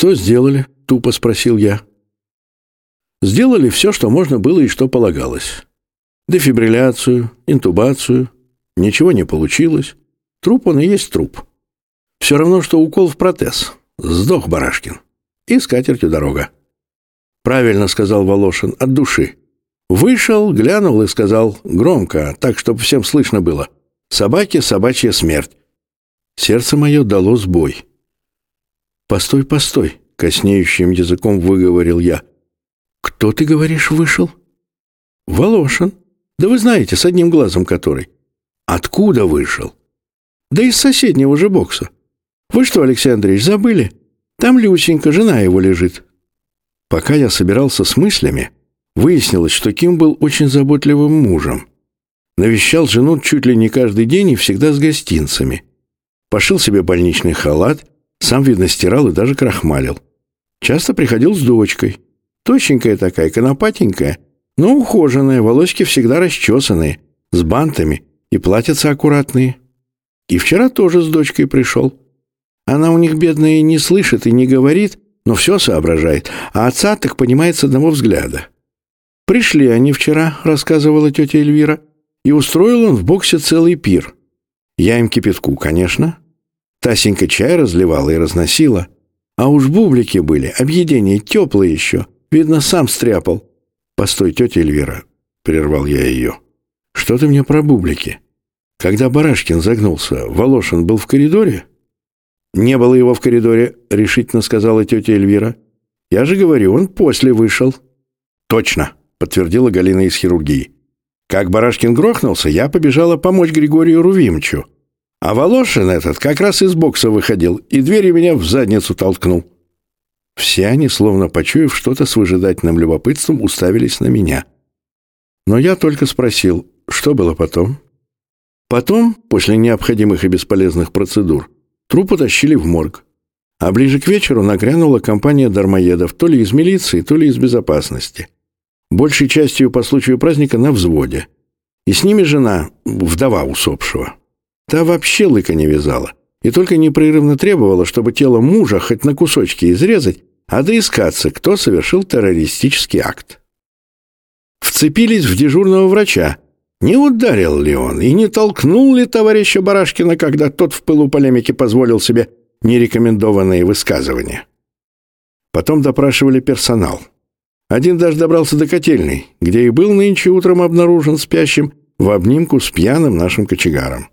«Что сделали?» — тупо спросил я. «Сделали все, что можно было и что полагалось. Дефибрилляцию, интубацию. Ничего не получилось. Труп он и есть труп. Все равно, что укол в протез. Сдох Барашкин. И с катертью дорога». «Правильно», — сказал Волошин, — «от души». Вышел, глянул и сказал громко, так, чтобы всем слышно было: «Собаке собачья смерть». Сердце мое дало сбой. «Постой, постой», — коснеющим языком выговорил я. «Кто, ты говоришь, вышел?» «Волошин. Да вы знаете, с одним глазом который». «Откуда вышел?» «Да из соседнего же бокса». «Вы что, Алексей Андреевич, забыли? Там Люсенька, жена его, лежит». Пока я собирался с мыслями, выяснилось, что Ким был очень заботливым мужем. Навещал жену чуть ли не каждый день и всегда с гостинцами. Пошил себе больничный халат, сам, видно, стирал и даже крахмалил. Часто приходил с дочкой. Тощенькая такая, конопатенькая, но ухоженная, волосики всегда расчесанные, с бантами и платьица аккуратные. И вчера тоже с дочкой пришел. Она у них, бедная, не слышит и не говорит, но все соображает, а отца так понимает с одного взгляда. «Пришли они вчера», — рассказывала тетя Эльвира, «и устроил он в боксе целый пир. Я им кипятку, конечно. Тасенька чай разливала и разносила. А уж бублики были, объедения теплые еще. Видно, сам стряпал». «Постой, тетя Эльвира», — прервал я ее. «Что ты мне про бублики? Когда Барашкин загнулся, Волошин был в коридоре?» «Не было его в коридоре», — решительно сказала тетя Эльвира. «Я же говорю, он после вышел». «Точно», — подтвердила Галина из хирургии. «Как Барашкин грохнулся, я побежала помочь Григорию Рувимовичу. А Волошин этот как раз из бокса выходил и дверью меня в задницу толкнул». Все они, словно почуяв что-то с выжидательным любопытством, уставились на меня. Но я только спросил, что было потом. Потом, после необходимых и бесполезных процедур, труп утащили в морг. А ближе к вечеру нагрянула компания дармоедов, то ли из милиции, то ли из безопасности. Большей частью по случаю праздника на взводе. И с ними жена, вдова усопшего. Та вообще лыка не вязала. И только непрерывно требовала, чтобы тело мужа хоть на кусочки изрезать, а доискаться, кто совершил террористический акт. Вцепились в дежурного врача. Не ударил ли он и не толкнул ли товарища Барашкина, когда тот в пылу полемики позволил себе нерекомендованные высказывания? Потом допрашивали персонал. Один даже добрался до котельной, где и был нынче утром обнаружен спящим в обнимку с пьяным нашим кочегаром.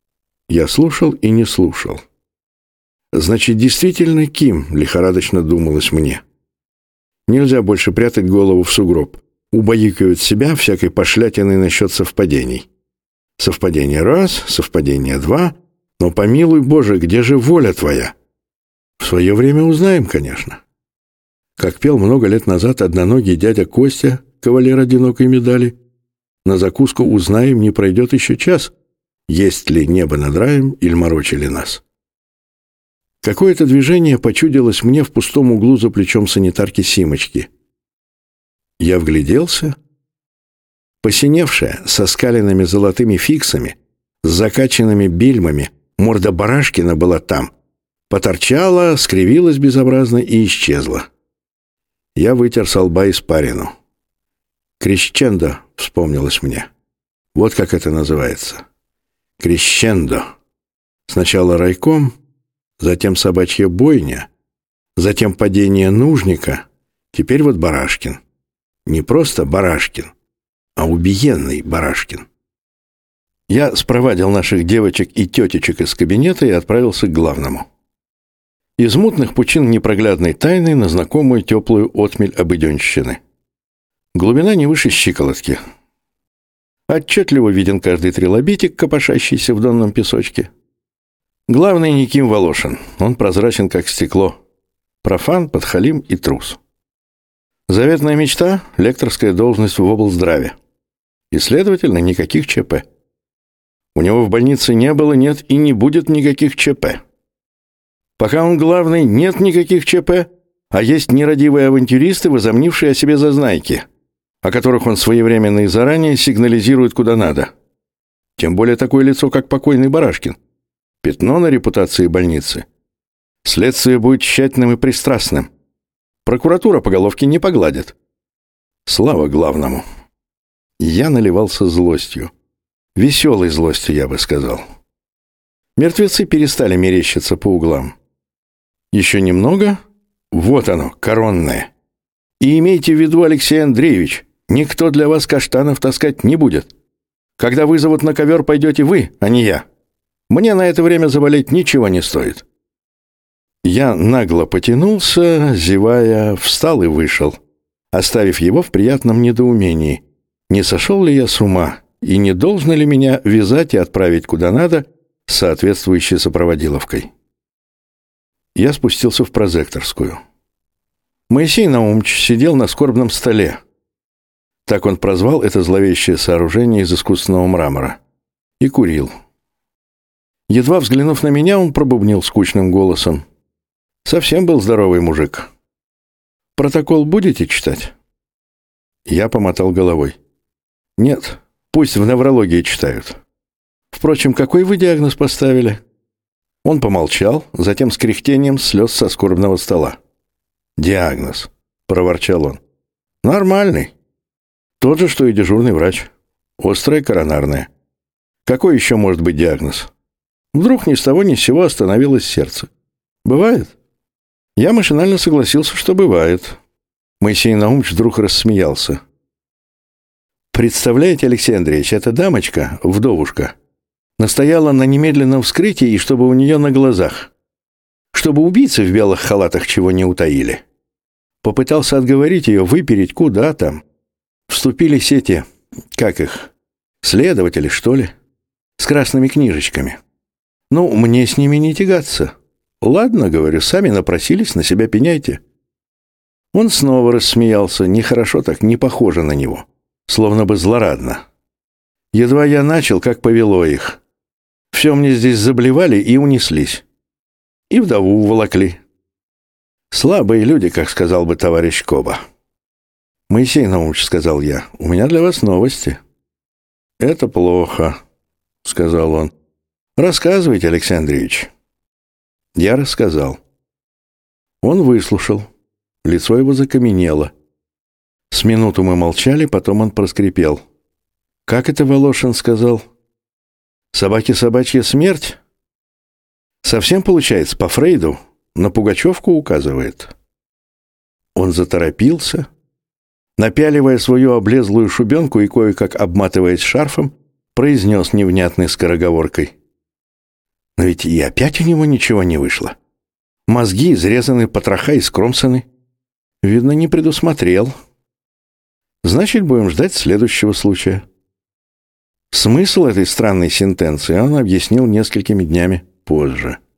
Я слушал и не слушал. Значит, действительно Ким, лихорадочно думалось мне. Нельзя больше прятать голову в сугроб. Убаюкивать себя всякой пошлятиной насчет совпадений. Совпадение раз, совпадение два. Но помилуй Боже, где же воля твоя? В свое время узнаем, конечно. Как пел много лет назад одноногий дядя Костя, кавалер одинокой медали, на закуску узнаем, не пройдет еще час, есть ли небо над раем или морочили нас. Какое-то движение почудилось мне в пустом углу за плечом санитарки Симочки. Я вгляделся. Посиневшая, со скаленными золотыми фиксами, с закачанными бельмами, морда Барашкина была там. Поторчала, скривилась безобразно и исчезла. Я вытер со лба испарину. «Крещендо», — вспомнилось мне. Вот как это называется. Крещендо. Сначала райком, затем собачья бойня, затем падение нужника, теперь вот Барашкин. Не просто Барашкин, а убиенный Барашкин. Я спровадил наших девочек и тетечек из кабинета и отправился к главному. Из мутных пучин непроглядной тайны на знакомую теплую отмель обыденщины. Глубина не выше щиколотки. Отчетливо виден каждый трилобитик, копошащийся в донном песочке. Главный не Ким Волошин, он прозрачен, как стекло. Профан, подхалим и трус. Заветная мечта — лекторская должность в облздраве. И, следовательно, никаких ЧП. У него в больнице не было, нет и не будет никаких ЧП. Пока он главный, нет никаких ЧП, а есть нерадивые авантюристы, возомнившие о себе зазнайки, о которых он своевременно и заранее сигнализирует куда надо. Тем более такое лицо, как покойный Барашкин. Пятно на репутации больницы. Следствие будет тщательным и пристрастным. Прокуратура по головке не погладит. Слава главному. Я наливался злостью. Веселой злостью, я бы сказал. Мертвецы перестали мерещиться по углам. Еще немного. Вот оно, коронное. И имейте в виду, Алексей Андреевич, никто для вас каштанов таскать не будет. Когда вызовут на ковер, пойдете вы, а не я. Мне на это время заболеть ничего не стоит. Я нагло потянулся, зевая, встал и вышел, оставив его в приятном недоумении. Не сошел ли я с ума, и не должно ли меня вязать и отправить куда надо с соответствующей сопроводиловкой? Я спустился в прозекторскую. Моисей Наумович сидел на скорбном столе. Так он прозвал это зловещее сооружение из искусственного мрамора. И курил. Едва взглянув на меня, он пробубнил скучным голосом. Совсем был здоровый мужик. «Протокол будете читать?» Я помотал головой. «Нет, пусть в неврологии читают. Впрочем, какой вы диагноз поставили?» Он помолчал, затем с кряхтением слез со скорбного стола. «Диагноз», — проворчал он. «Нормальный. Тот же, что и дежурный врач. Острая коронарная. Какой еще может быть диагноз? Вдруг ни с того ни с сего остановилось сердце. Бывает?» Я машинально согласился, что бывает. Моисей Наумович вдруг рассмеялся. «Представляете, Алексей Андреевич, эта дамочка, вдовушка, настояла на немедленном вскрытии и чтобы у нее на глазах. Чтобы убийцы в белых халатах чего не утаили. Попытался отговорить ее, выпереть куда там. Вступились эти, как их, следователи, что ли, с красными книжечками. Ну, мне с ними не тягаться. Ладно, говорю, сами напросились, на себя пеняйте». Он снова рассмеялся, нехорошо так, не похоже на него, словно бы злорадно. Едва я начал, как повело их. Все мне здесь заблевали и унеслись. И вдову уволокли. Слабые люди, как сказал бы товарищ Коба. «Моисей Наумович, — сказал я, — у меня для вас новости». «Это плохо, — сказал он. Рассказывайте, Алексей Андреевич». Я рассказал. Он выслушал. Лицо его закаменело. С минуту мы молчали, потом он проскрипел. «Как это Волошин сказал? Собаке собачья смерть? Совсем получается, по Фрейду, на Пугачевку указывает». Он заторопился, напяливая свою облезлую шубенку и кое-как обматываясь шарфом, произнес невнятной скороговоркой. Но ведь и опять у него ничего не вышло. Мозги изрезаны, потроха искромсаны. Видно, не предусмотрел. Значит, будем ждать следующего случая. Смысл этой странной сентенции он объяснил несколькими днями позже.